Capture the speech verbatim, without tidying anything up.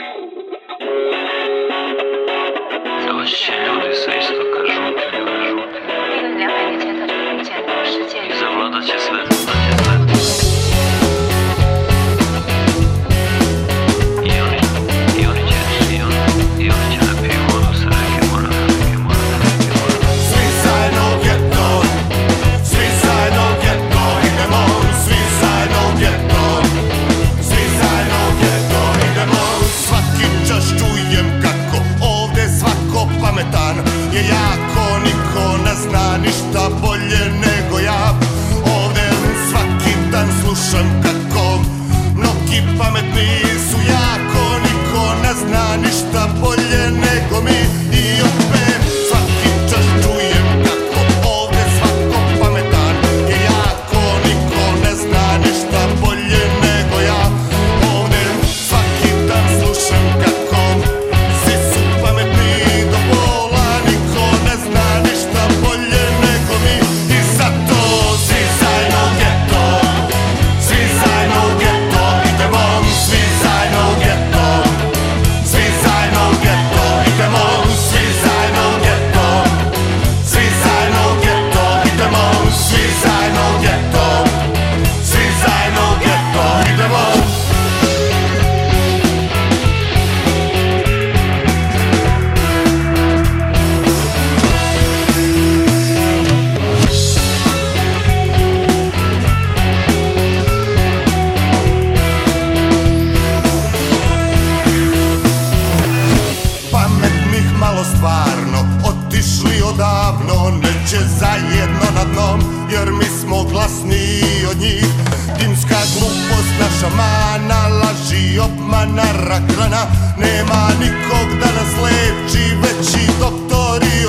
Doći će ljudi sa istoka, žuti ljudi, žuti. 因为两百年前他就预见了世界 I zavladat će sve, zavladat će sve. I oni, i oni će, i oni, i oni će da piju vodu sa reke mora, reke mora, reke mora. Svi zajedno u geto, svi zajedno u geto, idemo, svi zajedno u geto, svi zajedno u geto, idemo. Svaki čas čujem kako ovde svako pametan je jako, niko ne zna ništa bolje nego ja. Ovde svaki dan slušam kako mnogi pametni su jako, niko ne zna ništa bolje nego mi. I opet svaki čas čujem kako ovde svako pametan je jako, niko ne zna ništa bolje nego ja. Ovde svaki dan slušam kako svi su pametni do bola, niko ne zna ništa bolje nego mi. I zato svi zajedno u geto, svi zajedno u geto, idemo, svi zajedno u geto, svi zajedno u geto, idemo, svi zajedno u geto, svi zajedno u geto, idemo, svi zajedno u geto, svi zajedno u geto, idemo. Pametnih malo stvarno otišli odavno, neće zajedno na dnom, jer mi smo glasniji od njih. Dimska glupost, naša mana, laži, obmana, rak rana, nema nikog da nas leči, veći doktori